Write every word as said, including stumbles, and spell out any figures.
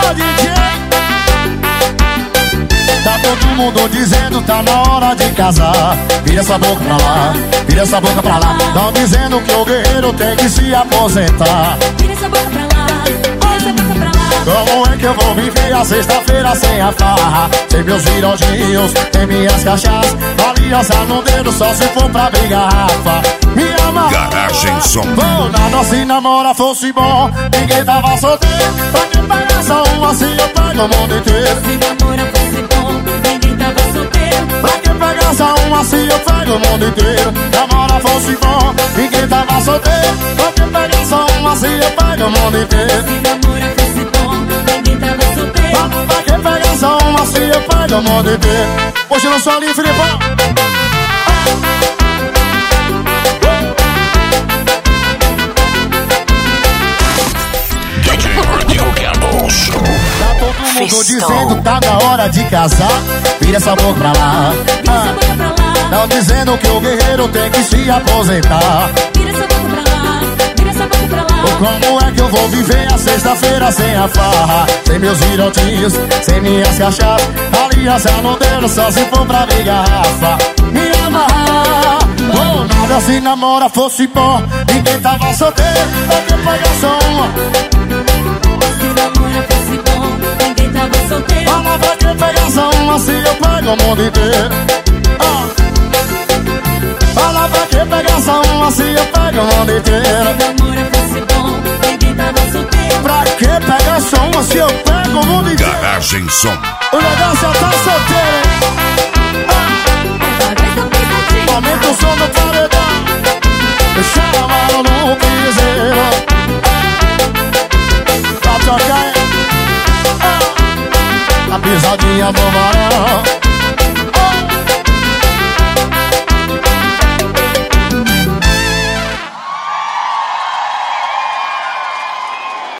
D J. Tá todo mundo dizendo tá na hora de casar. Vira essa boca pra lá, vira essa boca pra lá. Tão dizendo que o guerreiro tem que se aposentar. Vira essa boca pra lá, vira essa boca pra lá. Como é que eu vou viver a sexta-feira sem a farra? Sem meus virodinhos, sem minhas cachaças, aliança no dedo só se for pra abrir garrafa. Me ama, Garagem Som. vou nada se namora fosse bom. Ninguém tava solteiro, pra que pagar só um assim eu pago o mundo inteiro. Se namora fosse bom, ninguém tava solteiro. Pra que pagar só um assim eu pago o mundo inteiro. Namora fosse bom, ninguém tava solteiro. Pra que pagar só um assim eu pago o mundo inteiro. Se namora fosse bom, ninguém tava solteiro. Pra que pagar só um assim eu pago o mundo inteiro. Hoje eu não sou ali, Filipão. Tá todo mundo dizendo tá na hora de casar. Vira essa boca pra lá. Vira essa boca pra lá. Tão dizendo que o guerreiro tem que se aposentar. Vira essa boca pra lá, vira essa boca pra lá. Como é que eu vou viver a sexta-feira sem a farra? Sem meus virotinhos, sem minhas cachaças, aliança no dedo só se for pra abrir garrafa. Me amarrar, ou nada se namora fosse bom. Ninguém tava solteiro, pra que pagar só uma? Se namora fosse bom, ninguém tava solteiro. Fala pra que pegar só uma se eu pago o mundo inteiro. Ah. Fala pra que pegar só uma se eu pago o mundo inteiro. Se namora fosse bom, ninguém tava solteiro. Pra que pegar só uma se eu pego o mundo inteiro? Garagem Som. O negócio é tá solteiro, hein? Ah. Aumenta o som do paredão. Chama no piseiro. Pra tocar, hein? Ah. A pisadinha do Marão.